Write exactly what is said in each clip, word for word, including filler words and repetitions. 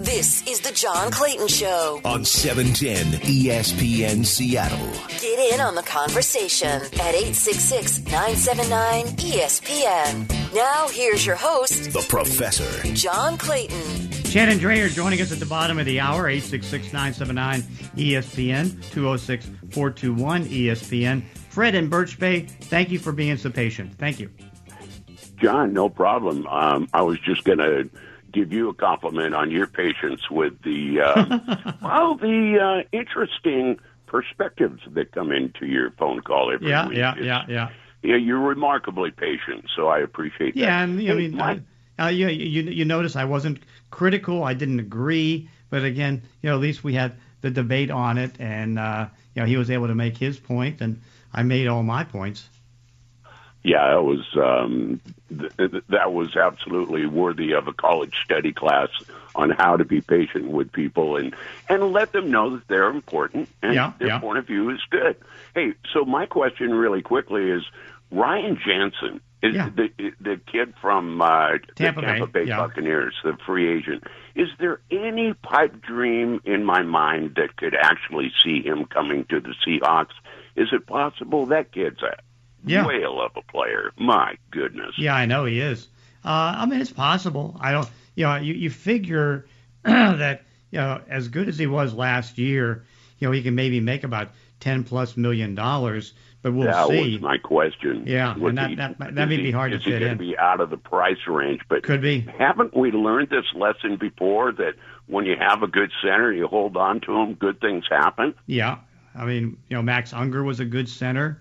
This is the John Clayton Show on seven ten E S P N Seattle. Get in on the conversation at eight six six, nine seven nine, E S P N. Now here's your host, the Professor, John Clayton. Shannon Drayer joining us at the bottom of the hour, eight six six, nine seven nine, E S P N, two oh six, four two one, E S P N. Fred in Birch Bay, thank you for being so patient. Thank you. John, no problem. Um, I was just going to give you a compliment on your patience with the, uh, well, the uh, interesting perspectives that come into your phone call every yeah, week. Yeah, It's, yeah, yeah, yeah. You're remarkably patient, so I appreciate that. Yeah, and I Hey, mean, my- I, uh, you, you you notice I wasn't critical. I didn't agree, but again, you know, at least we had the debate on it, and uh, you know, he was able to make his point, and I made all my points. Yeah, it was um, th- th- that was absolutely worthy of a college study class on how to be patient with people and, and let them know that they're important and Yeah, their yeah. point of view is good. Hey, so my question really quickly is, Ryan Jansen is Yeah. the the kid from uh, Tampa the Tampa Bay, Bay yeah. Buccaneers, the free agent. Is there any pipe dream in my mind that could actually see him coming to the Seahawks? Is it possible? That kid's a Yeah. whale of a player. My goodness. Yeah, I know he is. Uh, I mean, it's possible. I don't, you know, you, you figure that, you know, as good as he was last year, you know, he can maybe make about ten plus million dollars, but we'll that see. was my question. Yeah, Was and that- he- that- that is may he- be hard to is he fit gonna in. be out of the price range? But Could be. Haven't we learned this lesson before that when you have a good center, you hold on to him, good things happen? Yeah. I mean, you know, Max Unger was a good center.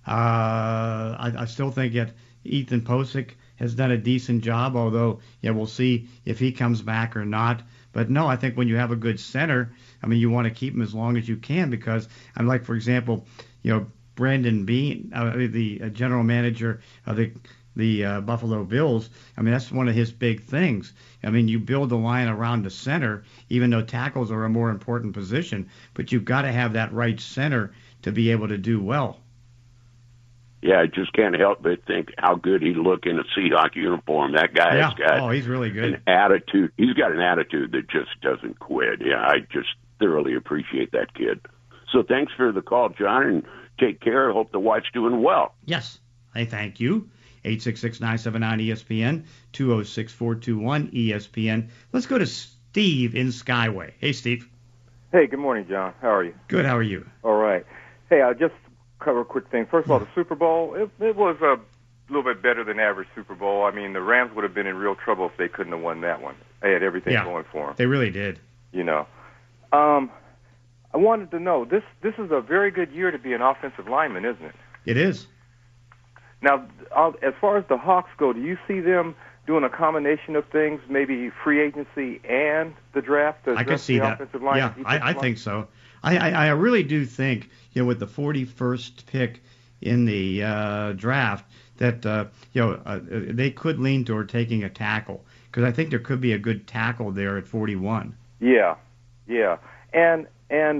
Uh, I, I still think that Ethan Posick has done a decent job, although, yeah, we'll see if he comes back or not. But no, I think when you have a good center, I mean, you want to keep him as long as you can because, I'm like, for example, you know, Brandon Bean, uh, the uh, general manager of the the uh, Buffalo Bills, I mean, that's one of his big things. I mean, you build the line around the center, even though tackles are a more important position, but you've got to have that right center to be able to do well. Yeah, I just can't help but think how good he'd look in a Seahawk uniform. That guy Yeah. has got Oh, he's really good. an attitude. He's got an attitude that just doesn't quit. Yeah, I just thoroughly appreciate that kid. So thanks for the call, John, and take care. I hope the wife's doing well. Yes, I thank you. eight six six, nine seven nine, E S P N, two oh six, four two one, E S P N. Let's go to Steve in Skyway. Hey, Steve. Hey, good morning, John. How are you? Good, how are you? All right. Hey, I'll just cover a quick thing. First of all, the Super Bowl, it, it was a little bit better than average Super Bowl. I mean, the Rams would have been in real trouble if they couldn't have won that one. They had everything Yeah. going for them. They really did. You know. Um, I wanted to know, this this is a very good year to be an offensive lineman, isn't it? It is. Now, uh, as far as the Hawks go, do you see them doing a combination of things, maybe free agency and the draft to I can address see the that. offensive line? Yeah, I, I think so. I, I, I really do think, you know, with the forty-first pick in the uh, draft, that uh, you know uh, they could lean toward taking a tackle because I think there could be a good tackle there at forty-one. Yeah, yeah, and and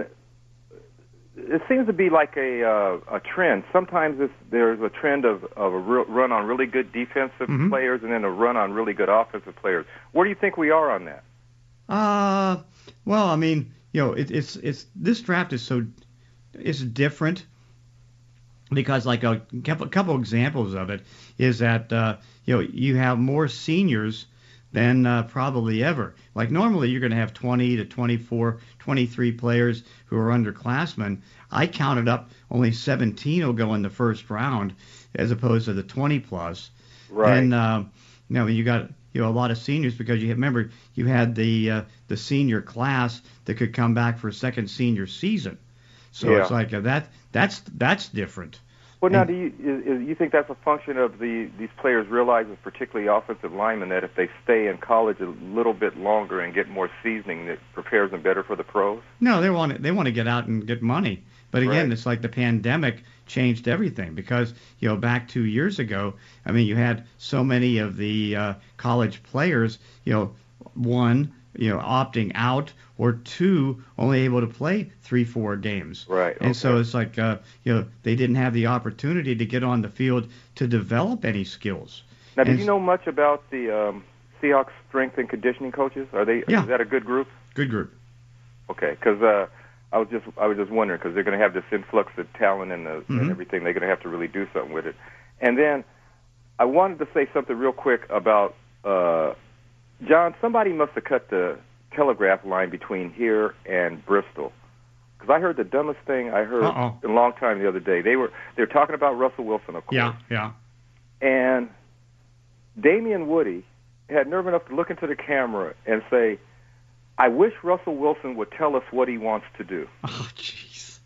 it seems to be like a uh, a trend. Sometimes it's, there's a trend of of a real, run on really good defensive Mhm. players and then a run on really good offensive players. Where do you think we are on that? Uh, well, I mean, you know, it, it's it's this draft is so it's different because, like, a couple, couple examples of it is that uh, you know you have more seniors than uh, probably ever. Like normally you're going to have twenty to twenty-four, twenty-three players who are underclassmen. I counted up only seventeen will go in the first round as opposed to the twenty plus. Right. And uh, you know you got you know a lot of seniors because you remember you had the uh, the senior class that could come back for a second senior season. So Yeah. it's like uh, that that's that's different. Well, now, And- do you is, is, you think that's a function of the these players realizing, particularly offensive linemen, that if they stay in college a little bit longer and get more seasoning, that prepares them better for the pros? No, they want to, they want to get out and get money. But again, Right. it's like the pandemic changed everything because, you know, back two years ago, I mean, you had so many of the uh, college players, you know, one, you know, opting out, or two, only able to play three, four games. Right. And so okay. it's like, uh, you know, they didn't have the opportunity to get on the field to develop any skills. Now, do and- you know much about the um, Seahawks strength and conditioning coaches? Are they? Yeah. Is that a good group? Good group. Okay, because uh, I was just I was just wondering because they're going to have this influx of talent and, the, Mm-hmm. and everything. They're going to have to really do something with it. And then I wanted to say something real quick about uh, John. Somebody must have cut the telegraph line between here and Bristol. Because I heard the dumbest thing I heard Uh-oh. in a long time the other day. They were they were talking about Russell Wilson, of course. Yeah, yeah. And Damian Woody had nerve enough to look into the camera and say, "I wish Russell Wilson would tell us what he wants to do." Oh, jeez.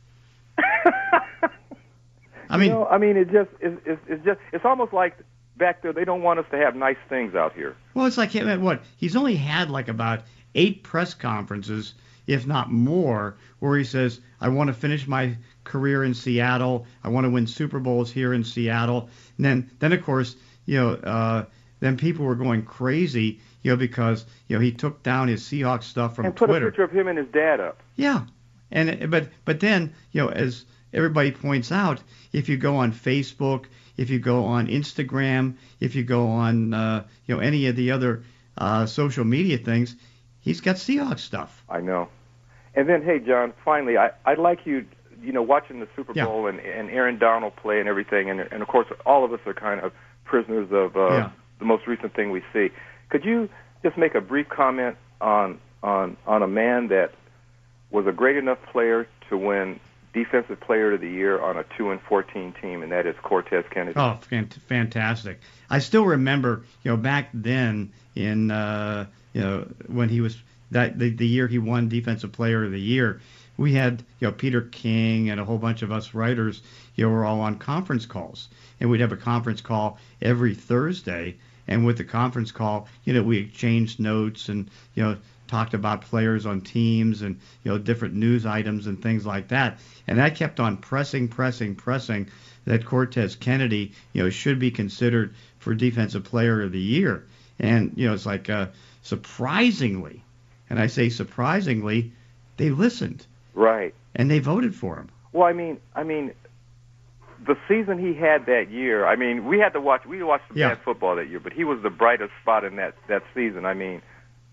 I mean, you know, I mean, it just it's, it's, it's just it's almost like back there they don't want us to have nice things out here. well, it's like him. What he's only had like about eight press conferences, if not more, where he says, "I want to finish my career in Seattle. I want to win Super Bowls here in Seattle." And then, then of course, you know, uh, then people were going crazy, you know, because you know he took down his Seahawks stuff from and put Twitter. a picture of him and his dad up. Yeah, and but but then you know, as everybody points out, if you go on Facebook, if you go on Instagram, if you go on uh, you know any of the other uh, social media things, he's got Seahawks stuff. I know. And then, hey, John, finally, I, I'd like you, you know, watching the Super Yeah. Bowl and, and Aaron Donald play and everything, and, and, of course, all of us are kind of prisoners of uh, Yeah. the most recent thing we see. Could you just make a brief comment on, on, on a man that was a great enough player to win Defensive Player of the Year on a two and fourteen team, and that is Cortez Kennedy? Oh, fant- fantastic! I still remember, you know, back then in uh, you know when he was that the, the year he won Defensive Player of the Year, we had you know Peter King and a whole bunch of us writers, you know, were all on conference calls, and we'd have a conference call every Thursday, and with the conference call, you know, we exchanged notes and you know talked about players on teams and you know different news items and things like that. And I kept on pressing, pressing, pressing that Cortez Kennedy, you know, should be considered for Defensive Player of the Year. And you know, it's like uh, surprisingly, and I say surprisingly, they listened Right. and they voted for him. Well, I mean, I mean, the season he had that year. I mean, we had to watch. We watched some Yeah. bad football that year, but he was the brightest spot in that that season. I mean,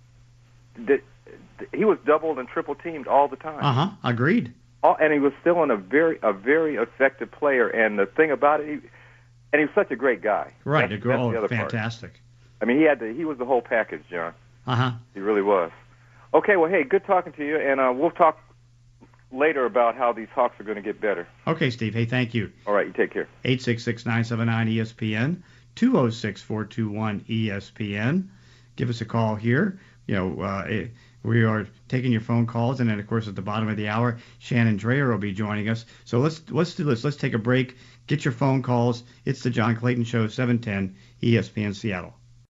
the, the, he was doubled and triple teamed all the time. Uh huh. Agreed. All, and he was still in a very a very effective player. And the thing about it, he, and he was such a great guy. Right. That's, a girl. that's the Oh, other part. fantastic. I mean, he had the he was the whole package, John. Uh huh. He really was. Okay, well, hey, good talking to you, and uh, we'll talk later about how these Hawks are going to get better. Okay, Steve. Hey, thank you. All right, you take care. eight six six, nine seven nine, E S P N, two oh six, four two one, E S P N. Give us a call here. You know, uh, it, we are taking your phone calls, and then, of course, at the bottom of the hour, Shannon Dreyer will be joining us. So let's let's do this. Let's take a break. Get your phone calls. It's the John Clayton Show, seven ten E S P N Seattle.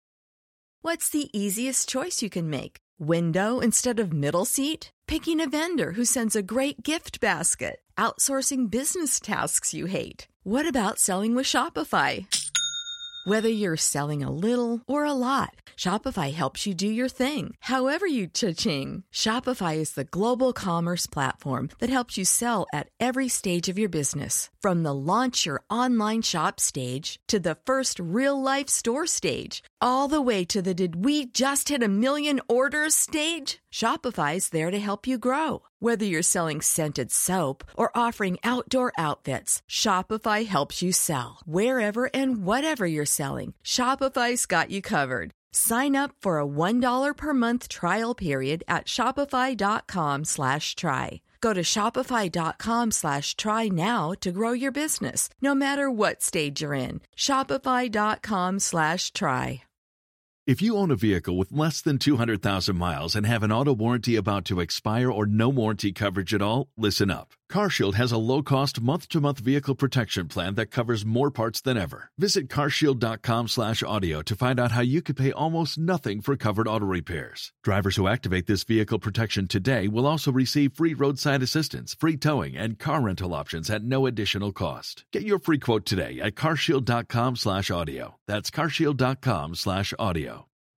What's the easiest choice you can make? Window instead of middle seat? Picking a vendor who sends a great gift basket? Outsourcing business tasks you hate? What about selling with Shopify? Whether you're selling a little or a lot, Shopify helps you do your thing, however you cha-ching. Shopify is the global commerce platform that helps you sell at every stage of your business. From the launch your online shop stage to the first real-life store stage, all the way to the did we just hit a million orders stage. Shopify's there to help you grow. Whether you're selling scented soap or offering outdoor outfits, Shopify helps you sell. Wherever and whatever you're selling, Shopify's got you covered. Sign up for a one dollar per month trial period at shopify.com slash try. Go to shopify.com slash try now to grow your business, no matter what stage you're in. Shopify.com slash try. If you own a vehicle with less than two hundred thousand miles and have an auto warranty about to expire or no warranty coverage at all, listen up. CarShield has a low-cost month-to-month vehicle protection plan that covers more parts than ever. Visit carshield.com slash audio to find out how you could pay almost nothing for covered auto repairs. Drivers who activate this vehicle protection today will also receive free roadside assistance, free towing, and car rental options at no additional cost. Get your free quote today at carshield.com slash audio. That's carshield.com slash audio.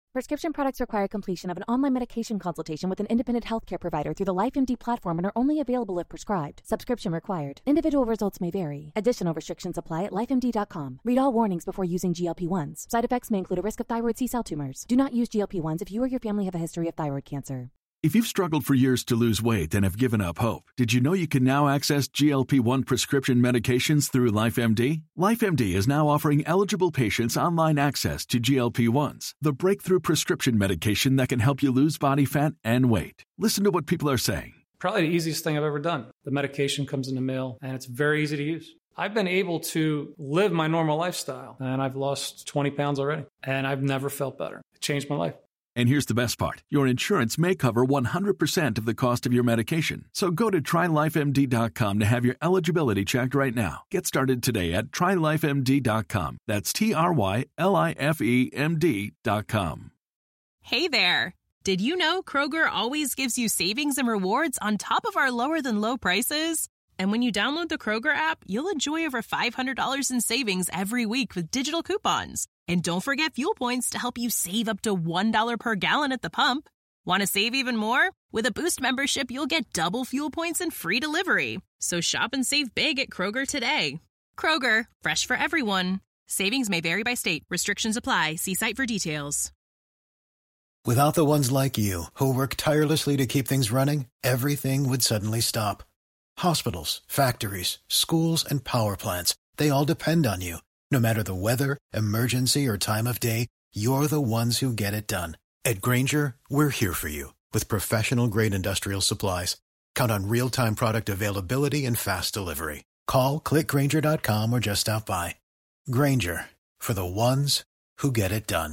Prescription products require completion of an online medication consultation with an independent healthcare provider through the LifeMD platform and are only available if prescribed. Subscription required. Individual results may vary. Additional restrictions apply at life M D dot com. Read all warnings before using G L P ones. Side effects may include a risk of thyroid C-cell tumors. Do not use G L P ones if you or your family have a history of thyroid cancer. If you've struggled for years to lose weight and have given up hope, did you know you can now access G L P one prescription medications through LifeMD? LifeMD is now offering eligible patients online access to G L P ones, the breakthrough prescription medication that can help you lose body fat and weight. Listen to what people are saying. Probably the easiest thing I've ever done. The medication comes in the mail, and it's very easy to use. I've been able to live my normal lifestyle, and I've lost twenty pounds already, and I've never felt better. It changed my life. And here's the best part. Your insurance may cover one hundred percent of the cost of your medication. So go to try life M D dot com to have your eligibility checked right now. Get started today at try life M D dot com. That's T R Y L I F E M D dot com. Hey there. Did you know Kroger always gives you savings and rewards on top of our lower-than-low prices? And when you download the Kroger app, you'll enjoy over five hundred dollars in savings every week with digital coupons. And don't forget fuel points to help you save up to one dollar per gallon at the pump. Want to save even more? With a Boost membership, you'll get double fuel points and free delivery. So shop and save big at Kroger today. Kroger, fresh for everyone. Savings may vary by state. Restrictions apply. See site for details. Without the ones like you, who work tirelessly to keep things running, everything would suddenly stop. Hospitals, factories, schools, and power plants, they all depend on you. No matter the weather, emergency, or time of day, you're the ones who get it done. At Grainger, we're here for you with professional-grade industrial supplies. Count on real-time product availability and fast delivery. Call, click Grainger dot com, or just stop by. Grainger, for the ones who get it done.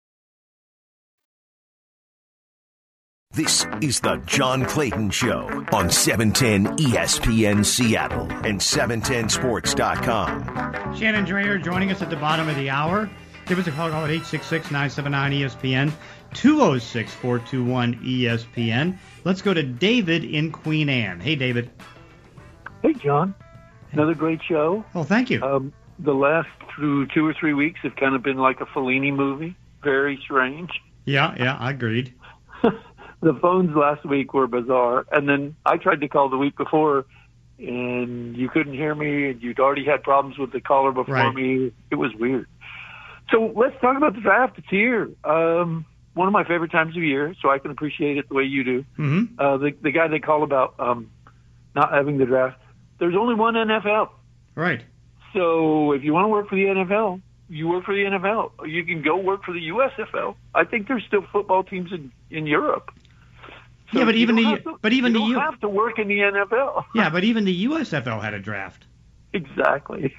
This is the John Clayton Show on seven ten E S P N Seattle and seven ten sports dot com. Shannon Drayer joining us at the bottom of the hour. Give us a call at eight six six, nine seven nine, E S P N, two oh six, four two one, E S P N. Let's go to David in Queen Anne. Hey, David. Hey, John. Another great show. Oh, thank you. Um, the last through two or three weeks have kind of been like a Fellini movie. Very strange. Yeah, yeah, I agreed. The phones last week were bizarre, and then I tried to call the week before, and you couldn't hear me, and you'd already had problems with the caller before right. me. It was weird. So let's talk about the draft. It's here. Um, one of my favorite times of year, so I can appreciate it the way you do. Mm-hmm. Uh, the, the guy they call about um, not having the draft, there's only one N F L. Right. So if you want to work for the N F L, you work for the N F L. You can go work for the U S F L. I think there's still football teams in, in Europe. So yeah, but even the to, but even you the don't U- have to work in the N F L. Yeah, but even the U S F L had a draft. Exactly.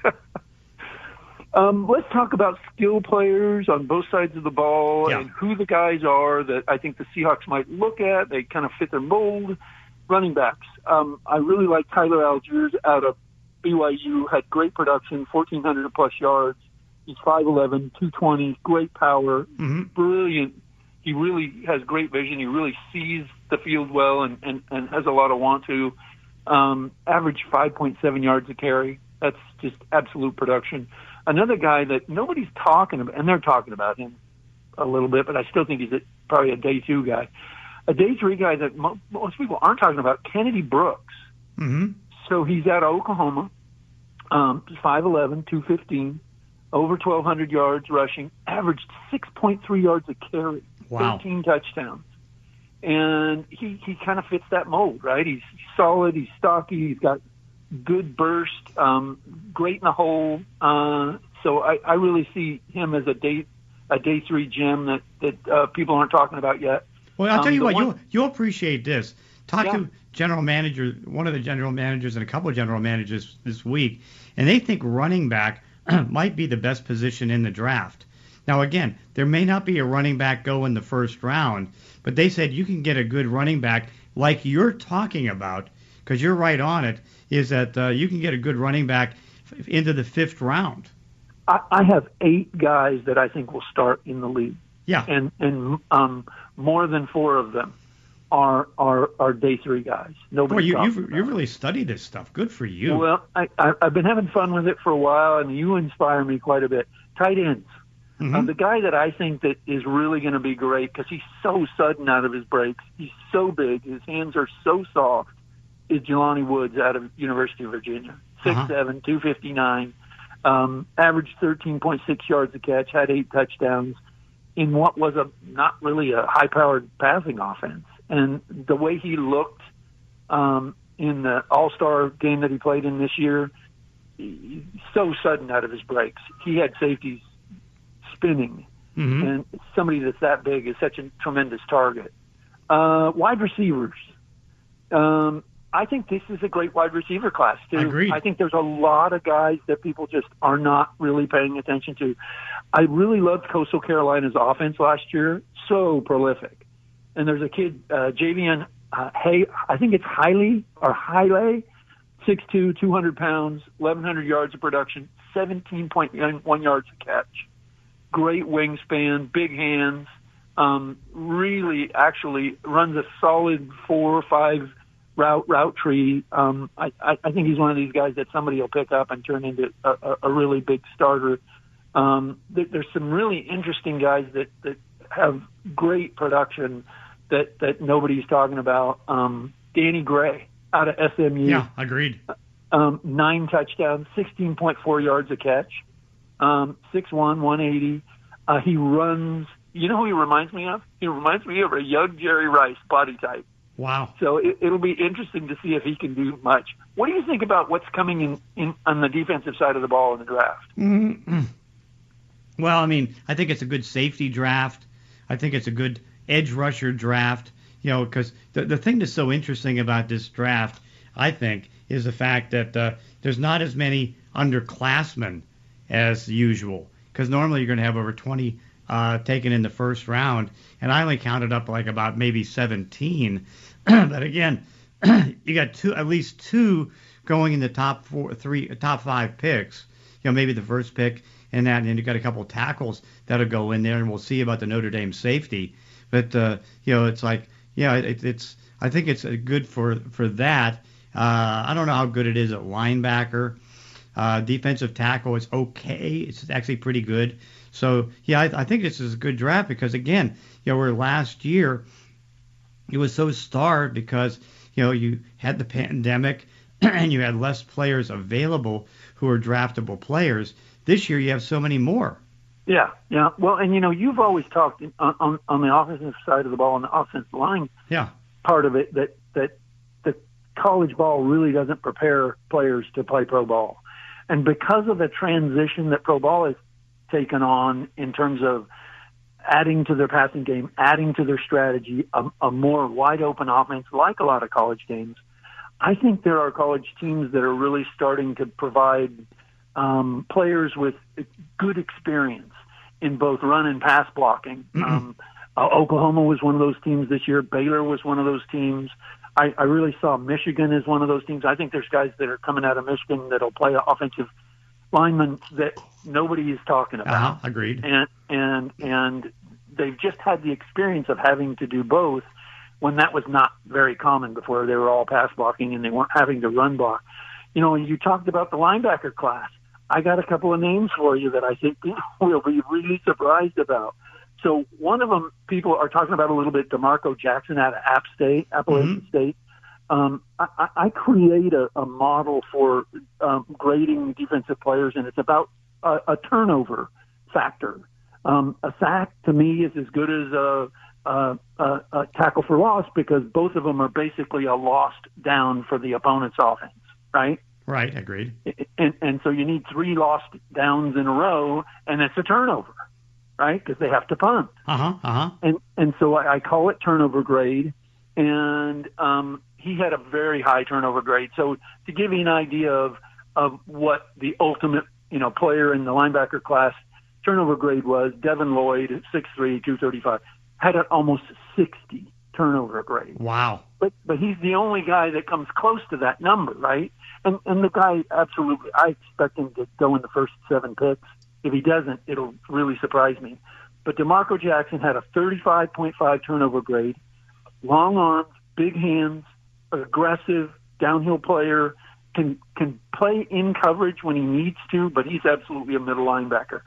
um, let's talk about skill players on both sides of the ball yeah. and who the guys are that I think the Seahawks might look at. They kind of fit their mold. Running backs. Um, I really like Tyler Algiers out of B Y U. Had great production, fourteen hundred plus yards. He's five eleven, two twenty, great power, mm-hmm. brilliant. He really has great vision. He really sees the field well and, and, and has a lot of want to. Um, average five point seven yards a carry. That's just absolute production. Another guy that nobody's talking about, and they're talking about him a little bit, but I still think he's a, probably a day two guy. A day three guy that mo- most people aren't talking about, Kennedy Brooks. Mm-hmm. So he's out of Oklahoma, um, five eleven, two fifteen, over twelve hundred yards rushing, averaged six point three yards a carry. Wow. thirteen touchdowns. And he, he kind of fits that mold, right? He's solid, he's stocky, he's got good burst, um, great in the hole. Uh, so I, I really see him as a day a day three gem that, that uh, people aren't talking about yet. Well, I'll tell um, you what, one, you'll, you'll appreciate this. Talk yeah. to general manager, one of the general managers and a couple of general managers this week, and they think running back might be the best position in the draft. Now, again, there may not be a running back go in the first round, but they said you can get a good running back like you're talking about, because you're right on it, is that uh, you can get a good running back f- into the fifth round. I, I have eight guys that I think will start in the league. Yeah. And and um, more than four of them are are, are day three guys. Nobody. Boy, you, you've you really studied this stuff. Good for you. Well, I, I, I've been having fun with it for a while, and you inspire me quite a bit. Tight ends. Mm-hmm. Uh, the guy that I think that is really going to be great because he's so sudden out of his breaks, he's so big, his hands are so soft, is Jelani Woods out of University of Virginia. six seven, uh-huh. two fifty-nine, um, averaged thirteen point six yards a catch, had eight touchdowns in what was a not really a high-powered passing offense. And the way he looked um, in the All-Star game that he played in this year, he, so sudden out of his breaks. He had safeties spinning, mm-hmm. and somebody that's that big is such a tremendous target. Uh, wide receivers. Um, I think this is a great wide receiver class, too. Agreed. I think there's a lot of guys that people just are not really paying attention to. I really loved Coastal Carolina's offense last year. So prolific. And there's a kid, uh, Javian uh, Hay, I think it's Hiley or Hiley, six two, two hundred pounds, eleven hundred yards of production, seventeen point one yards a catch. Great wingspan, big hands, um, really actually runs a solid four or five route route tree. Um, I, I, I think he's one of these guys that somebody will pick up and turn into a, a, a really big starter. Um, there, there's some really interesting guys that, that have great production that, that nobody's talking about. Um, Danny Gray out of S M U. Yeah, agreed. Um, nine touchdowns, sixteen point four yards a catch, um, six one, one eighty. Uh, he runs, you know who he reminds me of? He reminds me of a young Jerry Rice body type. Wow. So it, it'll be interesting to see if he can do much. What do you think about what's coming in, in on the defensive side of the ball in the draft? Mm-hmm. Well, I mean, I think it's a good safety draft. I think it's a good edge rusher draft. You know, because the, the thing that's so interesting about this draft, I think, is the fact that uh, there's not as many underclassmen as usual. Because normally you're going to have over twenty uh, taken in the first round, and I only counted up like about maybe seventeen. But again, you got two, at least two going in the top four, three, top five picks. You know, maybe the first pick and that, and then you got a couple tackles that'll go in there, and we'll see about the Notre Dame safety. But uh, you know, it's like, yeah, it, it's. I think it's good for for that. Uh, I don't know how good it is at linebacker. Uh, defensive tackle is okay. It's actually pretty good. So, yeah, I, I think this is a good draft because, again, you know, where last year it was so starved because, you know, you had the pandemic and you had less players available who are draftable players. This year you have so many more. Yeah, yeah. Well, and, you know, you've always talked on, on, on the offensive side of the ball, on the offensive line yeah. part of it, that, that the college ball really doesn't prepare players to play pro ball. And because of the transition that pro ball has taken on in terms of adding to their passing game, adding to their strategy, a, a more wide-open offense like a lot of college games, I think there are college teams that are really starting to provide um, players with good experience in both run and pass blocking. Mm-hmm. Um, uh, Oklahoma was one of those teams this year. Baylor was one of those teams. I, I really saw Michigan as one of those teams. I think there's guys that are coming out of Michigan that'll play offensive linemen that nobody is talking about. Uh-huh, agreed. And and and they've just had the experience of having to do both when that was not very common before. They were all pass blocking and they weren't having to run block. You know, you talked about the linebacker class. I got a couple of names for you that I think people will be really surprised about. So one of them, people are talking about a little bit, DeMarco Jackson out of App State, Appalachian mm-hmm. State. Um, I, I create a, a model for um, grading defensive players, and it's about a, a turnover factor. Um, a sack, to me, is as good as a, a, a, a tackle for loss because both of them are basically a lost down for the opponent's offense, right? Right, agreed. And, and so you need three lost downs in a row, and it's a turnover. Right, because they have to punt. Uh-huh, uh-huh. And and so I, I call it turnover grade, and um, he had a very high turnover grade. So to give you an idea of of what the ultimate, you know, player in the linebacker class turnover grade was, Devin Lloyd, six three, two thirty-five, had an almost sixty turnover grade. Wow. But but he's the only guy that comes close to that number, right? And and the guy, absolutely, I expect him to go in the first seven picks. If he doesn't, it'll really surprise me. But DeMarco Jackson had a thirty-five point five turnover grade, long arms, big hands, aggressive, downhill player, can can play in coverage when he needs to, but he's absolutely a middle linebacker.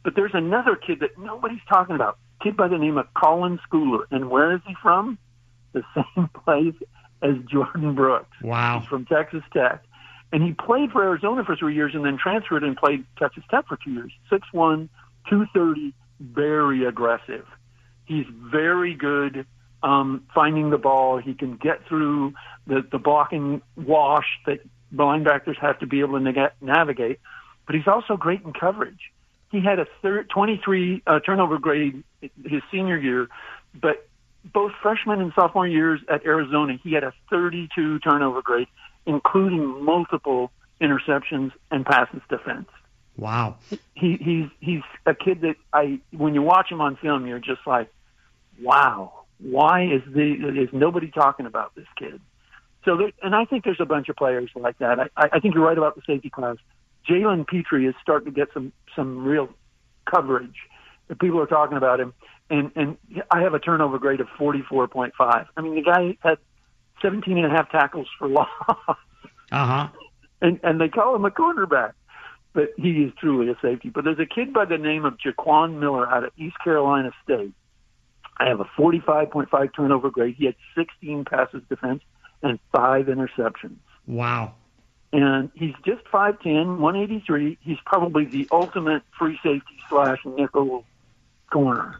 But there's another kid that nobody's talking about, kid by the name of Colin Schooler. And where is he from? The same place as Jordan Brooks. Wow. He's from Texas Tech. And he played for Arizona for three years and then transferred and played Texas Tech for two years. six one, two thirty, very aggressive. He's very good um, finding the ball. He can get through the, the blocking wash that linebackers have to be able to neg- navigate. But he's also great in coverage. He had a third, twenty-three uh, turnover grade his senior year, but both freshman and sophomore years at Arizona, he had a thirty-two turnover grade, including multiple interceptions and passes defense. Wow. He, he's he's a kid that I when you watch him on film, you're just like, wow, why is the is nobody talking about this kid? So, there, and I think there's a bunch of players like that. I, I think you're right about the safety class. Jalen Petrie is starting to get some some real coverage. The people are talking about him, and and I have a turnover grade of forty-four point five. I mean, the guy had seventeen and a half tackles for loss. Uh-huh. And and they call him a cornerback, but he is truly a safety. But there's a kid by the name of Jaquan Miller out of East Carolina State. I have a forty-five point five turnover grade. He had sixteen passes defense and five interceptions. Wow. And he's just five ten, one eighty-three. He's probably the ultimate free safety slash nickel corner.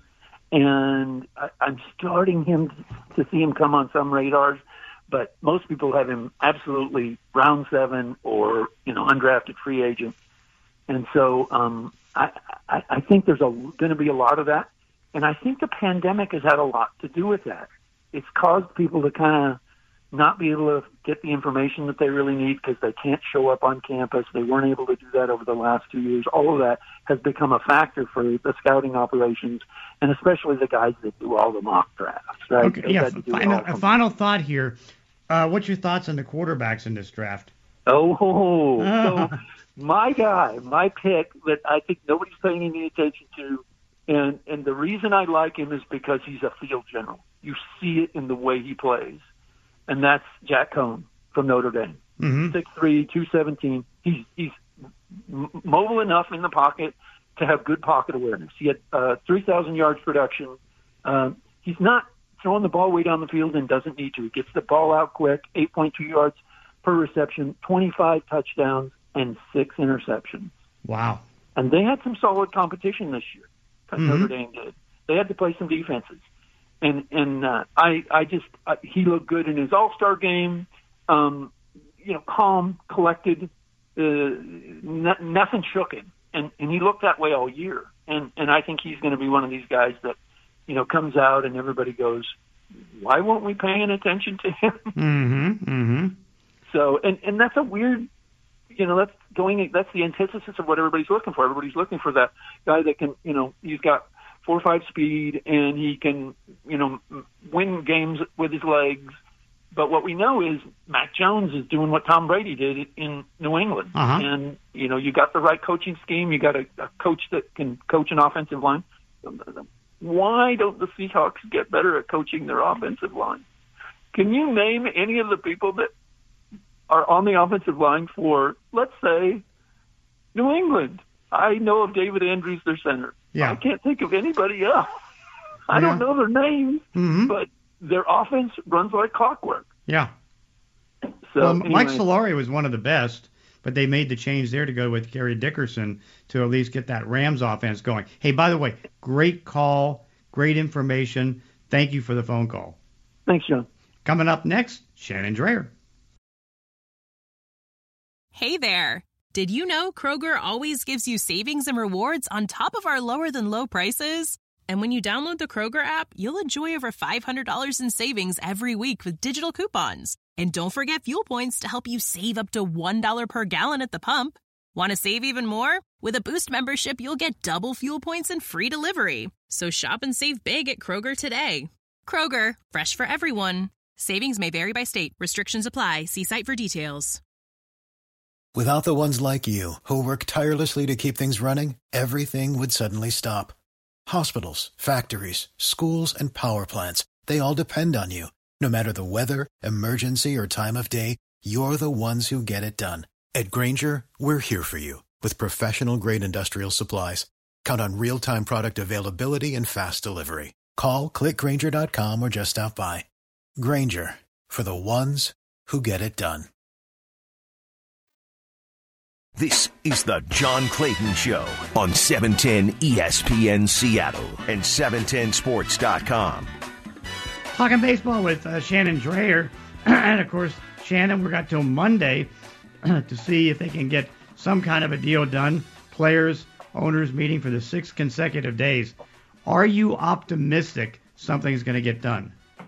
And I, I'm starting him to see him come on some radars, but most people have him absolutely round seven or, you know, undrafted free agent. And so um, I, I, I think there's going to be a lot of that. And I think the pandemic has had a lot to do with that. It's caused people to kind of not be able to get the information that they really need because they can't show up on campus. They weren't able to do that over the last two years. All of that has become a factor for the scouting operations, and especially the guys that do all the mock drafts, right? Okay, yeah, final, a final thought here. Uh, what's your thoughts on the quarterbacks in this draft? Oh, so my guy, my pick that I think nobody's paying any attention to, and, and the reason I like him is because he's a field general. You see it in the way he plays. And that's Jack Cohn from Notre Dame. Mm-hmm. six three, two seventeen. He's, he's mobile enough in the pocket to have good pocket awareness. He had uh, three thousand yards production. Uh, he's not throwing the ball way down the field and doesn't need to. He gets the ball out quick, eight point two yards per reception, twenty-five touchdowns, and six interceptions. Wow. And they had some solid competition this year. Mm-hmm. Notre Dame did. They had to play some defenses. And and uh, I I just uh, he looked good in his All-Star game. Um, you know, calm, collected, uh, n- nothing shook him, and and he looked that way all year. And and I think he's going to be one of these guys that, you know, comes out and everybody goes, why weren't we paying attention to him? Mm-hmm. Mm-hmm. So and and that's a weird, you know, that's going that's the antithesis of what everybody's looking for. Everybody's looking for that guy that can, you know, he's got four or five speed, and he can, you know, win games with his legs. But what we know is Mac Jones is doing what Tom Brady did in New England. Uh-huh. And, you know, you got the right coaching scheme. You got a, a coach that can coach an offensive line. Why don't the Seahawks get better at coaching their offensive line? Can you name any of the people that are on the offensive line for, let's say, New England? I know of David Andrews, their center. Yeah. I can't think of anybody else. I yeah. don't know their names, mm-hmm. but their offense runs like clockwork. Yeah. So well, anyway. Mike Solari was one of the best, but they made the change there to go with Gary Dickerson to at least get that Rams offense going. Hey, by the way, great call, great information. Thank you for the phone call. Thanks, John. Coming up next, Shannon Drayer. Hey there. Did you know Kroger always gives you savings and rewards on top of our lower-than-low prices? And when you download the Kroger app, you'll enjoy over five hundred dollars in savings every week with digital coupons. And don't forget fuel points to help you save up to one dollar per gallon at the pump. Want to save even more? With a Boost membership, you'll get double fuel points and free delivery. So shop and save big at Kroger today. Kroger, fresh for everyone. Savings may vary by state. Restrictions apply. See site for details. Without the ones like you, who work tirelessly to keep things running, everything would suddenly stop. Hospitals, factories, schools, and power plants, they all depend on you. No matter the weather, emergency, or time of day, you're the ones who get it done. At Grainger, we're here for you with professional-grade industrial supplies. Count on real-time product availability and fast delivery. Call, click Grainger dot com, or just stop by. Grainger, for the ones who get it done. This is the John Clayton Show on seven ten E S P N Seattle and seven ten sports dot com. Talking baseball with uh, Shannon Drayer. And, of course, Shannon, we've got till Monday to see if they can get some kind of a deal done. Players, owners meeting for the sixth consecutive days. Are you optimistic something's going to get done?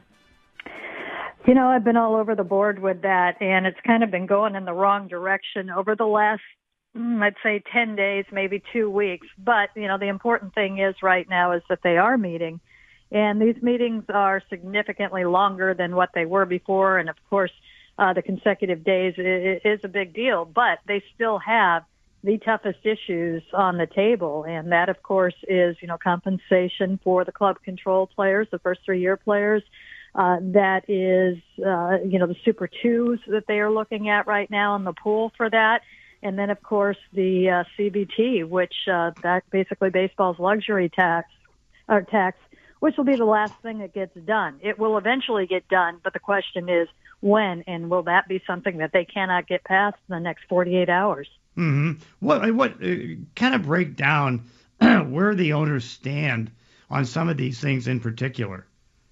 You know, I've been all over the board with that, and it's kind of been going in the wrong direction over the last, mm, I'd say, ten days, maybe two weeks. But, you know, the important thing is right now is that they are meeting. And these meetings are significantly longer than what they were before. And, of course, uh, the consecutive days is a big deal. But they still have the toughest issues on the table. And that, of course, is, you know, compensation for the club control players, the first three-year players. Uh, that is, uh, you know, the Super Twos that they are looking at right now in the pool for that. And then, of course, the uh, C B T, which uh, that basically baseball's luxury tax, or tax, which will be the last thing that gets done. It will eventually get done, but the question is when, and will that be something that they cannot get past in the next forty-eight hours? Mm-hmm. What, what uh, kind of break down where the owners stand on some of these things in particular?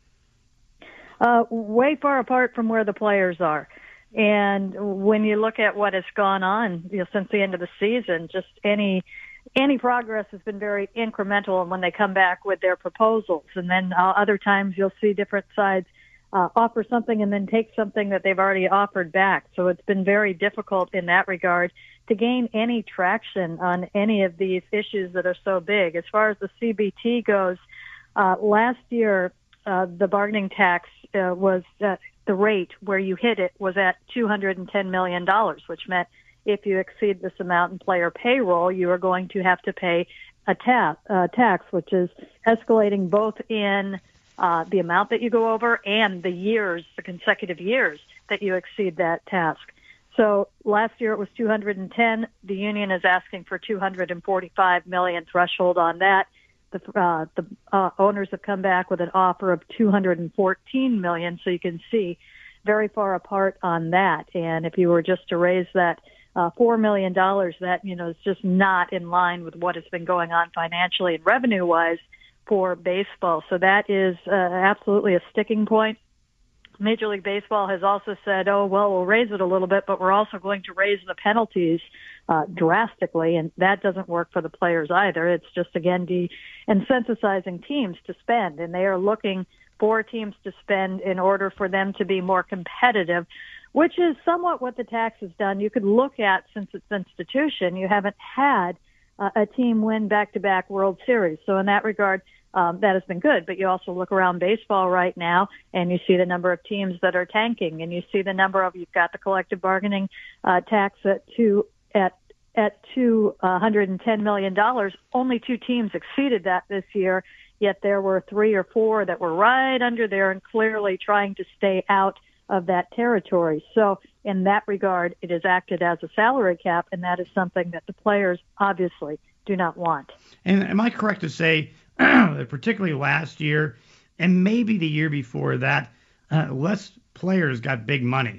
Uh, way far apart from where the players are. And when you look at what has gone on, you know, since the end of the season, just any any progress has been very incremental. And when they come back with their proposals, and then uh, other times you'll see different sides uh, offer something and then take something that they've already offered back. So it's been very difficult in that regard to gain any traction on any of these issues that are so big. As far as the C B T goes, uh, last year uh, the bargaining tax uh, was uh, the rate where you hit it was at two hundred ten million dollars, which meant if you exceed this amount in player payroll, you are going to have to pay a ta- uh, tax, which is escalating both in uh, the amount that you go over and the years, the consecutive years that you exceed that task. So last year it was two hundred ten. The union is asking for two hundred forty-five million threshold on that. The, uh, the uh, owners have come back with an offer of two hundred fourteen million. So you can see very far apart on that. And if you were just to raise that uh, four million dollars, that, you know, is just not in line with what has been going on financially and revenue wise for baseball. So that is uh, absolutely a sticking point. Major League Baseball has also said, oh, well, we'll raise it a little bit, but we're also going to raise the penalties uh, drastically, and that doesn't work for the players either. It's just, again, de-incentivizing teams to spend, and they are looking for teams to spend in order for them to be more competitive, which is somewhat what the tax has done. You could look at, since its institution, you haven't had uh, a team win back-to-back World Series. So in that regard, Um, that has been good, but you also look around baseball right now and you see the number of teams that are tanking, and you see the number of, you've got the collective bargaining uh, tax at two, at, at two hundred ten million dollars. Only two teams exceeded that this year, yet there were three or four that were right under there and clearly trying to stay out of that territory. So in that regard, it has acted as a salary cap, and that is something that the players obviously do not want. And am I correct to say, particularly last year and maybe the year before that, uh, less players got big money?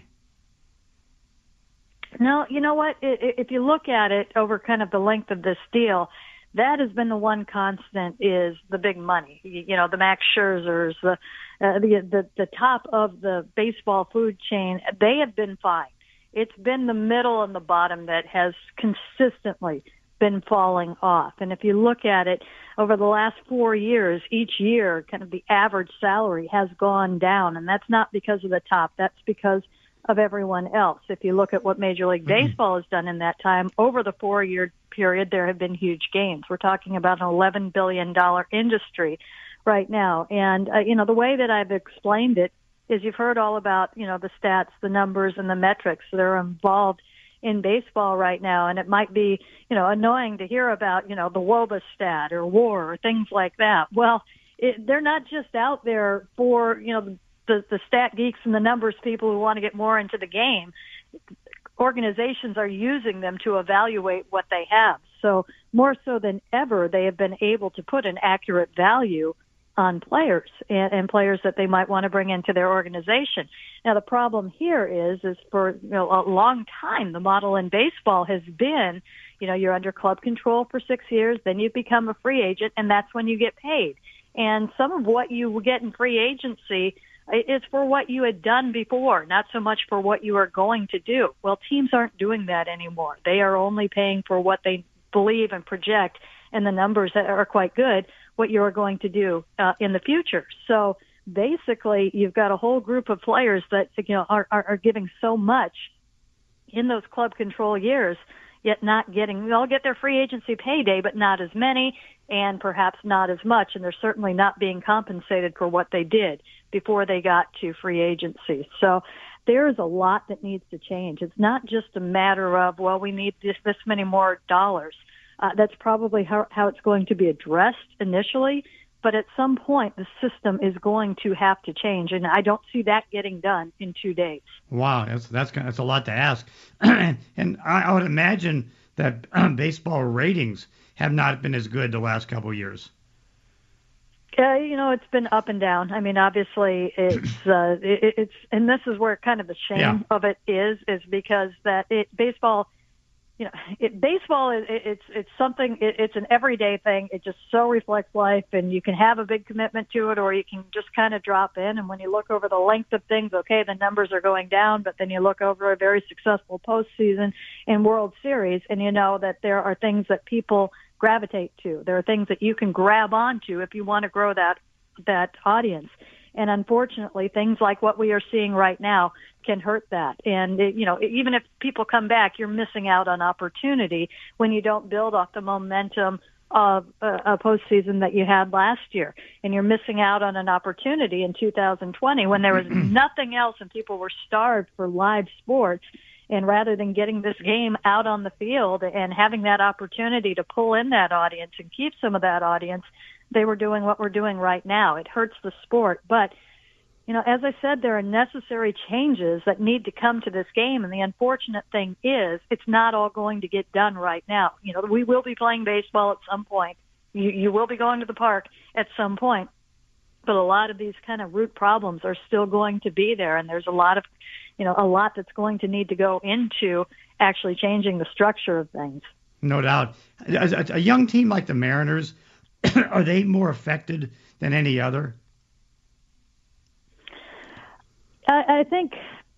No, you know what? If you look at it over kind of the length of this deal, that has been the one constant, is the big money. You know, the Max Scherzers, the, uh, the the the top of the baseball food chain, they have been fine. It's been the middle and the bottom that has consistently been falling off. And if you look at it over the last four years, each year, kind of the average salary has gone down. And that's not because of the top. That's because of everyone else. If you look at what Major League Baseball has done in that time, over the four-year period, there have been huge gains. We're talking about an eleven billion dollars industry right now. And, uh, you know, the way that I've explained it is you've heard all about, you know, the stats, the numbers, and the metrics that are involved in baseball right now. And it might be, you know, annoying to hear about, you know, the WOBA stat or WAR or things like that. Well, it, they're not just out there for, you know, the, the, the stat geeks and the numbers people who want to get more into the game. Organizations are using them to evaluate what they have. So more so than ever, they have been able to put an accurate value on players and, and players that they might want to bring into their organization. Now, the problem here is, is for you know, a long time, the model in baseball has been, you know, you're under club control for six years, then you become a free agent, and that's when you get paid. And some of what you get in free agency is for what you had done before, not so much for what you are going to do. Well, teams aren't doing that anymore. They are only paying for what they believe and project, and the numbers that are quite good, what you're going to do uh, in the future. So basically, you've got a whole group of players that you know are, are, are giving so much in those club control years, yet not getting, they'll get their free agency payday, but not as many, and perhaps not as much, and they're certainly not being compensated for what they did before they got to free agency. So there's a lot that needs to change. It's not just a matter of, well, we need this, this many more dollars. Uh, that's probably how, how it's going to be addressed initially, but at some point the system is going to have to change, and I don't see that getting done in two days. Wow, that's that's that's a lot to ask, and I, I would imagine that um, baseball ratings have not been as good the last couple of years. Uh, you know, it's been up and down. I mean, obviously, it's uh, it, it's, and this is where kind of the shame yeah. of it is, is because that it baseball. You know, it, baseball is it, it's it's something. It, it's an everyday thing. It just so reflects life, and you can have a big commitment to it, or you can just kind of drop in. And when you look over the length of things, okay, the numbers are going down, but then you look over a very successful postseason and World Series, and you know that there are things that people gravitate to. There are things that you can grab onto if you want to grow that that audience. And unfortunately, things like what we are seeing right now can hurt that. And, it, you know, even if people come back, you're missing out on opportunity when you don't build off the momentum of a, a postseason that you had last year. And you're missing out on an opportunity in two thousand twenty when there was nothing else and people were starved for live sports. And rather than getting this game out on the field and having that opportunity to pull in that audience and keep some of that audience, they were doing what we're doing right now. It hurts the sport. But, you know, as I said, there are necessary changes that need to come to this game. And the unfortunate thing is it's not all going to get done right now. You know, we will be playing baseball at some point. You, you will be going to the park at some point. But a lot of these kind of root problems are still going to be there. And there's a lot of, you know, a lot that's going to need to go into actually changing the structure of things. No doubt. A, a young team like the Mariners, are they more affected than any other? I, I think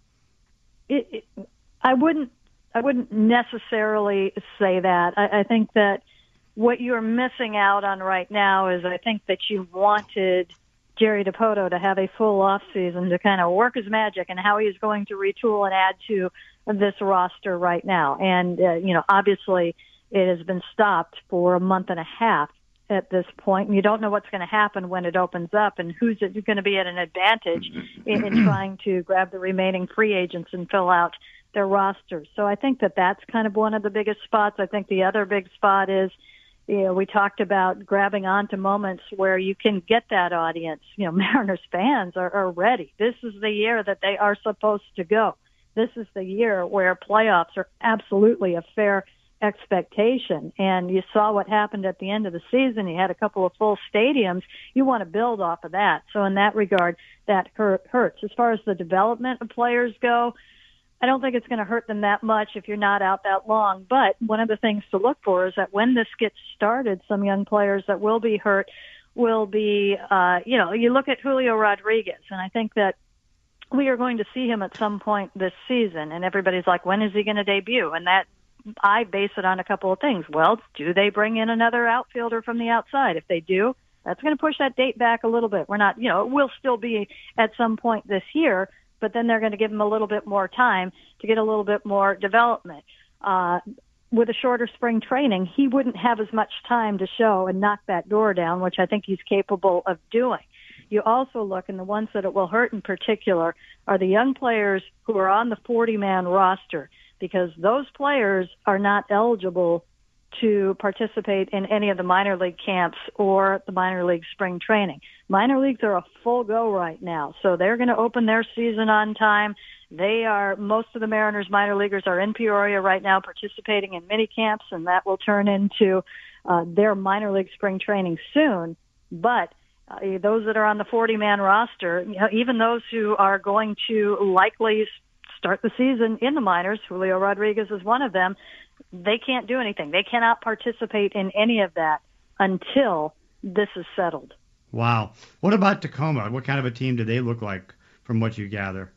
it, it, I wouldn't. I wouldn't necessarily say that. I, I think that what you're missing out on right now is I think that you wanted Jerry Dipoto to have a full off season to kind of work his magic and how he's going to retool and add to this roster right now. And uh, you know, obviously, it has been stopped for a month and a half at this point, and you don't know what's going to happen when it opens up and who's going to be at an advantage in, in trying to grab the remaining free agents and fill out their rosters. So I think that that's kind of one of the biggest spots. I think the other big spot is, you know, we talked about grabbing onto moments where you can get that audience. You know, Mariners fans are, are ready. This is the year that they are supposed to go. This is the year where playoffs are absolutely a fair expectation. And you saw what happened at the end of the season. You had a couple of full stadiums. You want to build off of that. So in that regard, that hurt, hurts. As far as the development of players go, I don't think it's going to hurt them that much if you're not out that long. But one of the things to look for is that when this gets started, some young players that will be hurt will be, uh, you know, you look at Julio Rodriguez, and I think that we are going to see him at some point this season. And everybody's like, when is he going to debut? And that, I base it on a couple of things. Well, do they bring in another outfielder from the outside? If they do, that's going to push that date back a little bit. We're not, you know, it will still be at some point this year, but then they're going to give him a little bit more time to get a little bit more development. Uh, with a shorter spring training, he wouldn't have as much time to show and knock that door down, which I think he's capable of doing. You also look, and the ones that it will hurt in particular are the young players who are on the forty-man roster, because those players are not eligible to participate in any of the minor league camps or the minor league spring training. Minor leagues are a full go right now, so they're going to open their season on time. They are, most of the Mariners minor leaguers are in Peoria right now participating in mini camps, and that will turn into uh, their minor league spring training soon. But uh, those that are on the forty-man roster, you know, even those who are going to likely start the season in the minors, Julio Rodriguez is one of them, they can't do anything. They cannot participate in any of that until this is settled. Wow. What about Tacoma? What kind of a team do they look like from what you gather?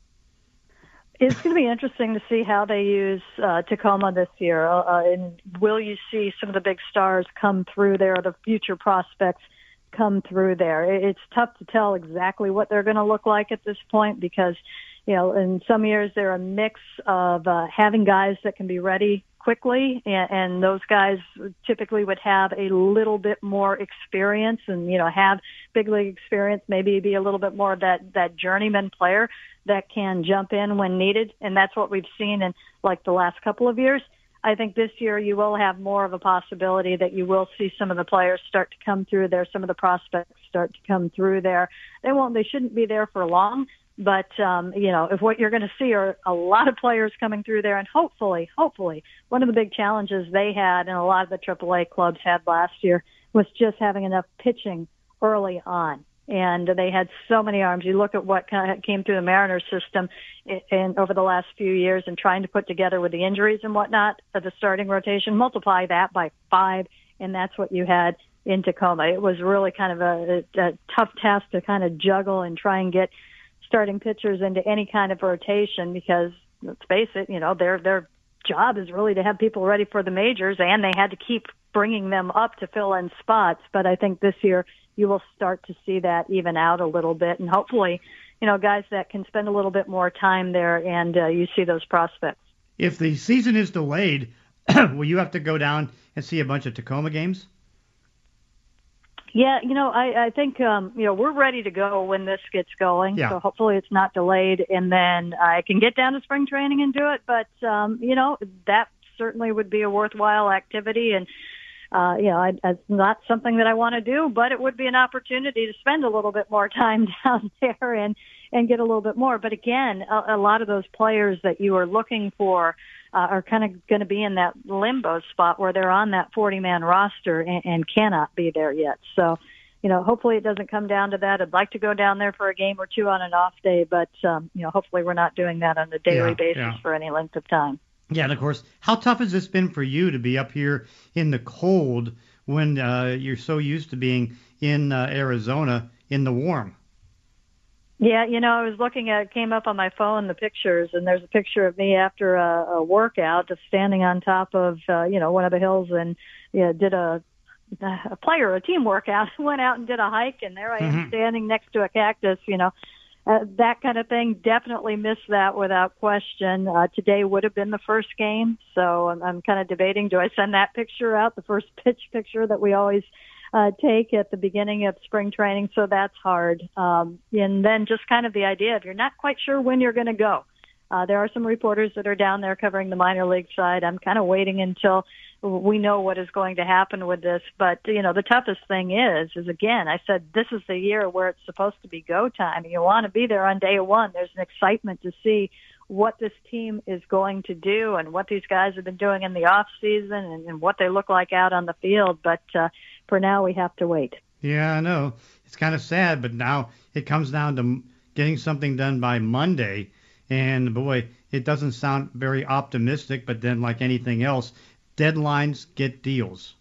It's going to be interesting to see how they use uh, Tacoma this year. Uh, and will you see some of the big stars come through there, the future prospects come through there? It's tough to tell exactly what they're going to look like at this point because, you know, in some years they're a mix of uh, having guys that can be ready quickly, and, and those guys typically would have a little bit more experience and, you know, have big league experience, maybe be a little bit more of that, that journeyman player that can jump in when needed. And that's what we've seen in like the last couple of years. I think this year you will have more of a possibility that you will see some of the players start to come through there, some of the prospects start to come through there. They won't, they shouldn't be there for long. But, um, you know, if what you're going to see are a lot of players coming through there, and hopefully, hopefully, one of the big challenges they had and a lot of the triple A clubs had last year was just having enough pitching early on. And they had so many arms. You look at what kind of came through the Mariners system and over the last few years and trying to put together with the injuries and whatnot for the starting rotation, multiply that by five, and that's what you had in Tacoma. It was really kind of a, a, a tough task to kind of juggle and try and get starting pitchers into any kind of rotation because, let's face it, you know, their their job is really to have people ready for the majors, and they had to keep bringing them up to fill in spots. But I think this year you will start to see that even out a little bit, and hopefully, you know, guys that can spend a little bit more time there, and uh, you see those prospects. If the season is delayed, will you have to go down and see a bunch of Tacoma games? Yeah, you know, I, I think, um, you know, we're ready to go when this gets going. Yeah. So hopefully it's not delayed, and then I can get down to spring training and do it. But, um, you know, that certainly would be a worthwhile activity. And, uh, you know, I, it's not something that I want to do, but it would be an opportunity to spend a little bit more time down there and, and get a little bit more. But again, a, a lot of those players that you are looking for Uh, are kind of going to be in that limbo spot where they're on that forty-man roster and, and cannot be there yet. So, you know, hopefully it doesn't come down to that. I'd like to go down there for a game or two on an off day, but, um, you know, hopefully we're not doing that on a daily Yeah, basis yeah. for any length of time. Yeah, and of course, how tough has this been for you to be up here in the cold when uh, you're so used to being in uh, Arizona in the warm? Yeah, you know, I was looking at, it came up on my phone, the pictures, and there's a picture of me after a, a workout just standing on top of, uh, you know, one of the hills and, you know, did a, a player, a team workout, went out and did a hike, and there I am Mhm. standing next to a cactus, you know. Uh, that kind of thing, definitely missed that without question. Uh, today would have been the first game, so I'm, I'm kind of debating, do I send that picture out, the first pitch picture that we always Uh, take at the beginning of spring training, so that's hard. Um, and then just kind of the idea of you're not quite sure when you're going to go. Uh, there are some reporters that are down there covering the minor league side. I'm kind of waiting until we know what is going to happen with this. But, you know, the toughest thing is, is again, I said this is the year where it's supposed to be go time. You want to be there on day one. There's an excitement to see what this team is going to do and what these guys have been doing in the off season and, and what they look like out on the field. But uh, for now, we have to wait. Yeah, I know. It's kind of sad, but now it comes down to getting something done by Monday. And boy, it doesn't sound very optimistic, but then like anything else, deadlines get deals.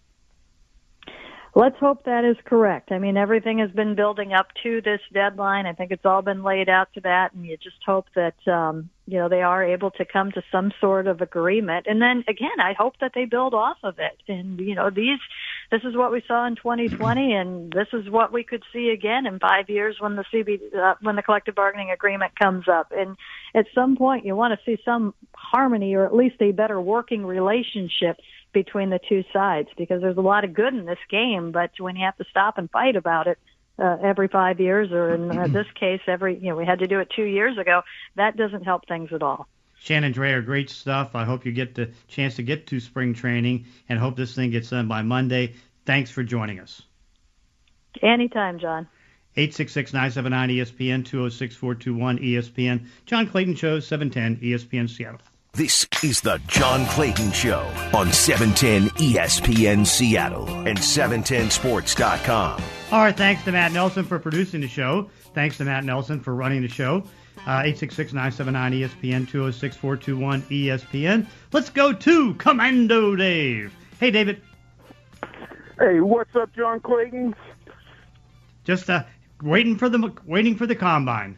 Let's hope that is correct. I mean, everything has been building up to this deadline. I think it's all been laid out to that, and you just hope that, um, you know, they are able to come to some sort of agreement. And then, again, I hope that they build off of it. And, you know, these, this is what we saw in twenty twenty, and this is what we could see again in five years when the C B, uh, when the collective bargaining agreement comes up. And at some point, you want to see some harmony or at least a better working relationship between the two sides, because there's a lot of good in this game, but when you have to stop and fight about it uh, every five years, or in uh, this case, every, you know, we had to do it two years ago, that doesn't help things at all. Shannon Drayer, great stuff. I hope you get the chance to get to spring training and hope this thing gets done by Monday. Thanks for joining us. Anytime, John. eight six six, nine seven nine, E S P N, two oh six, four two one, E S P N. John Clayton Show, seven ten E S P N Seattle. This is the John Clayton Show on seven ten E S P N Seattle and seven ten sports dot com. All right, thanks to Matt Nelson for producing the show. Thanks to Matt Nelson for running the show. Uh, eight six six, nine seven nine, E S P N, two oh six, four two one, E S P N. Let's go to Commando Dave. Hey, David. Hey, what's up, John Clayton? Just uh, waiting for the waiting for the combine.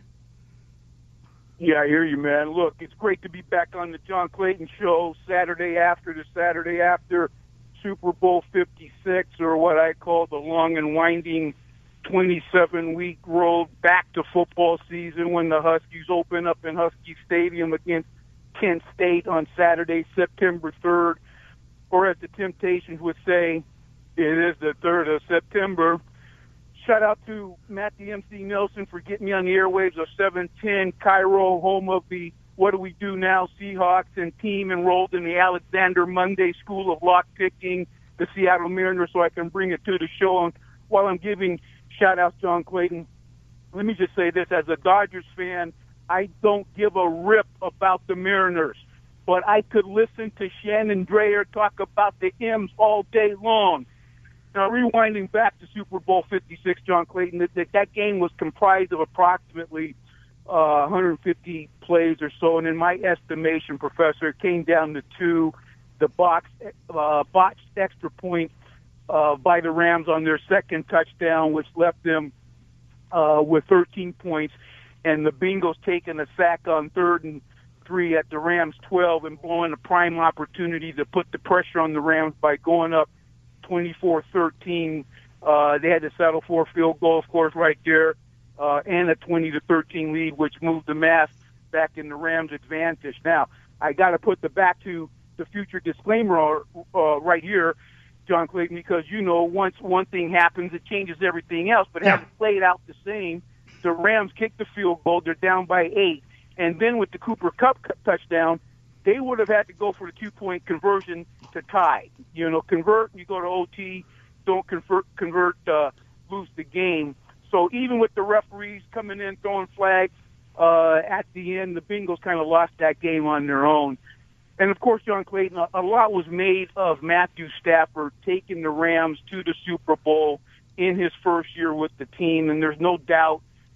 Yeah, I hear you, man. Look, it's great to be back on the John Clayton Show Saturday after the Saturday after Super Bowl fifty-six, or what I call the long and winding twenty-seven week road back to football season, when the Huskies open up in Husky Stadium against Kent State on Saturday, September third, or as the Temptations would say, it is the third of September. Shout out to Matt the M C Nelson for getting me on the airwaves of seven ten Cairo, home of the What Do We Do Now Seahawks and team enrolled in the Alexander Monday School of Lock Picking, the Seattle Mariners, so I can bring it to the show. And while I'm giving shout outs, John Clayton, let me just say this. As a Dodgers fan, I don't give a rip about the Mariners, but I could listen to Shannon Drayer talk about the M's all day long. Now, rewinding back to Super Bowl fifty-six, John Clayton, that, that game was comprised of approximately uh, one hundred fifty plays or so, and in my estimation, Professor, it came down to two, the box, uh, botched extra point uh, by the Rams on their second touchdown, which left them uh, with thirteen points, and the Bengals taking a sack on third and three at the Rams' twelve and blowing a prime opportunity to put the pressure on the Rams by going up twenty-four thirteen. Uh, they had to settle for a field goal, of course, right there, uh, and a twenty to thirteen lead, which moved the math back in the Rams' advantage. Now, I got to put the back to the future disclaimer uh, right here, John Clayton, because, you know, once one thing happens, it changes everything else, but it yeah. hasn't played out the same. The Rams kicked the field goal. They're down by eight. And then with the Cooper Kupp touchdown, they would have had to go for the two-point conversion to tie. You know, convert, you go to O T, don't convert, convert, uh, lose the game. So even with the referees coming in, throwing flags, uh, at the end, the Bengals kind of lost that game on their own. And, of course, John Clayton, a, a lot was made of Matthew Stafford taking the Rams to the Super Bowl in his first year with the team, and there's no doubt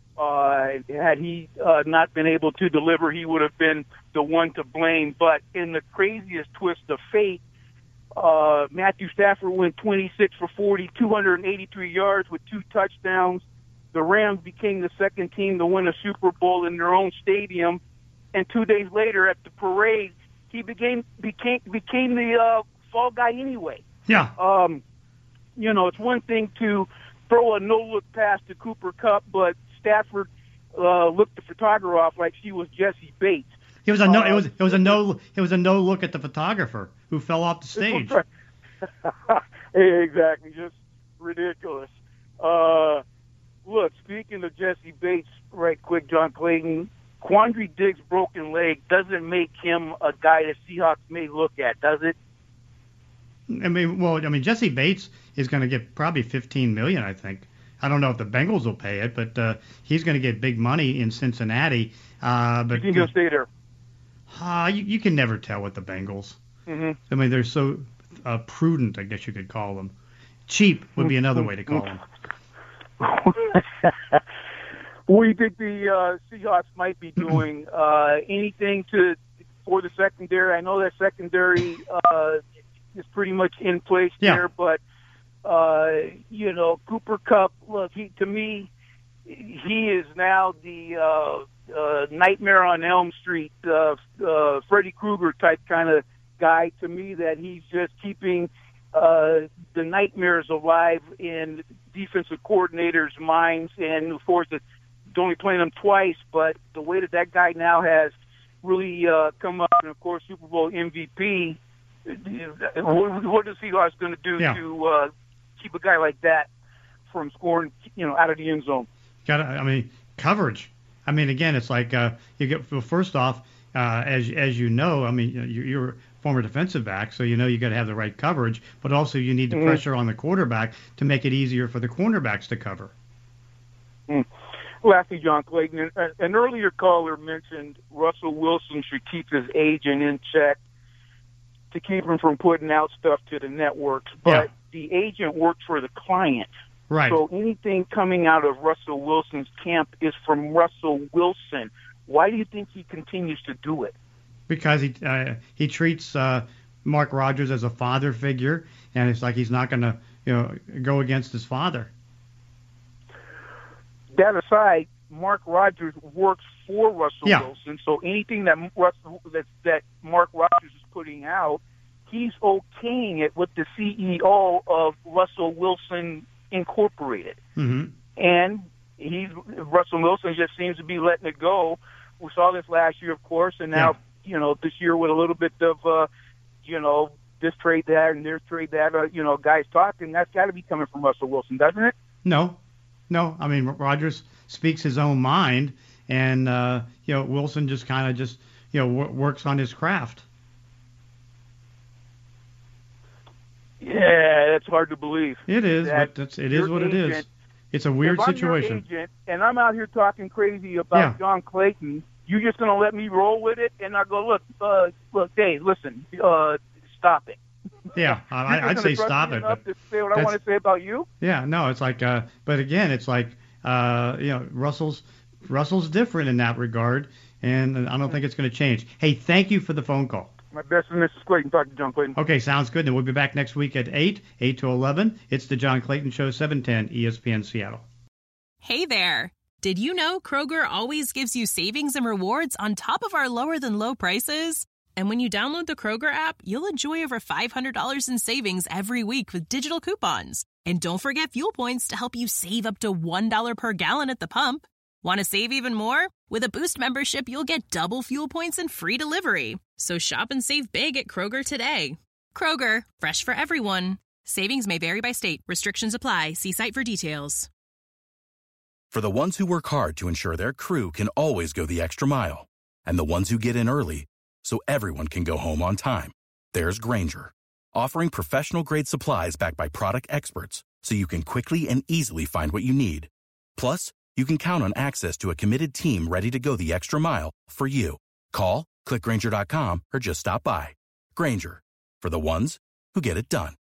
Uh, had he uh, not been able to deliver, he would have been the one to blame. But in the craziest twist of fate, uh, Matthew Stafford went twenty-six for forty, two hundred eighty-three yards with two touchdowns. The Rams became the second team to win a Super Bowl in their own stadium. And two days later at the parade, he became became became the uh, fall guy anyway. Yeah. Um, you know, it's one thing to throw a no-look pass to Cooper Kupp, but Stafford uh, looked the photographer off like she was Jesse Bates. It was a no. Uh, it was it was a no. It was a no look at the photographer who fell off the stage. Exactly, just ridiculous. Uh, look, speaking of Jesse Bates, right quick, John Clayton, Quandre Diggs' broken leg doesn't make him a guy the Seahawks may look at, does it? I mean, well, I mean, Jesse Bates is going to get probably fifteen million dollars, I think. I don't know if the Bengals will pay it, but uh, he's going to get big money in Cincinnati. Uh, but you think he'll stay there? Uh, you, you can never tell with the Bengals. Mm-hmm. I mean, they're so uh, prudent, I guess you could call them. Cheap would be another way to call them. What do you think the uh, Seahawks might be doing? uh, anything to for the secondary? I know that secondary uh, is pretty much in place yeah. there, but Uh, you know, Cooper Kupp, look, he, to me, he is now the uh, uh, Nightmare on Elm Street, uh, uh, Freddy Krueger type kind of guy to me, that he's just keeping uh, the nightmares alive in defensive coordinators' minds. And, of course, it's only playing them twice, but the way that that guy now has really uh, come up, and, of course, Super Bowl M V P, what, what is Seahawks going to do yeah. to uh, keep a guy like that from scoring, you know, out of the end zone? Got I mean, coverage. I mean, again, it's like uh, you get. Well, first off, uh, as as you know, I mean, you're, you're a former defensive back, so you know you got to have the right coverage, but also you need the mm-hmm. pressure on the quarterback to make it easier for the cornerbacks to cover. Mm. Lastly, John Clayton, an, an earlier caller mentioned Russell Wilson should keep his agent in check to keep him from putting out stuff to the networks, but Yeah. the agent works for the client. Right. So anything coming out of Russell Wilson's camp is from Russell Wilson. Why do you think he continues to do it? Because he uh, he treats uh, Mark Rodgers as a father figure, and it's like he's not going to you know go against his father. That aside, Mark Rodgers works for Russell Yeah. Wilson, so anything that Russell, that that Mark Rodgers is putting out, he's okaying it with the C E O of Russell Wilson Incorporated, Mm-hmm. and he's Russell Wilson just seems to be letting it go. We saw this last year, of course, and now you know this year with a little bit of uh, you know this trade that and this trade that, uh, you know guys talking. That's got to be coming from Russell Wilson, doesn't it? No, no. I mean, Rodgers speaks his own mind, and uh, you know Wilson just kind of just you know w- works on his craft. Yeah, that's hard to believe. It is, That but that's, it is your what it is. agent- It's a weird if I'm situation. Your agent, and I'm out here talking crazy about Yeah. John Clayton, you just going to let me roll with it? And I go, look, uh, look, Dave, listen, uh, stop it. Yeah, You're I, just I'd gonna say trust stop me it. enough but to say what I that's- want to say about you? Yeah, no, it's like, uh, but again, it's like, uh, you know, Russell's Russell's different in that regard, and I don't think it's going to change. Hey, thank you for the phone call. My best friend, Missus Clayton, talk to John Clayton. Okay, sounds good. And we'll be back next week at eight, eight to eleven. It's the John Clayton Show, seven ten E S P N Seattle. Hey there. Did you know Kroger always gives you savings and rewards on top of our lower than low prices? And when you download the Kroger app, you'll enjoy over five hundred dollars in savings every week with digital coupons. And don't forget fuel points to help you save up to one dollar per gallon at the pump. Want to save even more? With a Boost membership, you'll get double fuel points and free delivery. So shop and save big at Kroger today. Kroger, fresh for everyone. Savings may vary by state. Restrictions apply. See site for details. For the ones who work hard to ensure their crew can always go the extra mile, and the ones who get in early so everyone can go home on time, there's Grainger, offering professional-grade supplies backed by product experts so you can quickly and easily find what you need. Plus, you can count on access to a committed team ready to go the extra mile for you. Call, click Grainger dot com, or just stop by. Grainger, for the ones who get it done.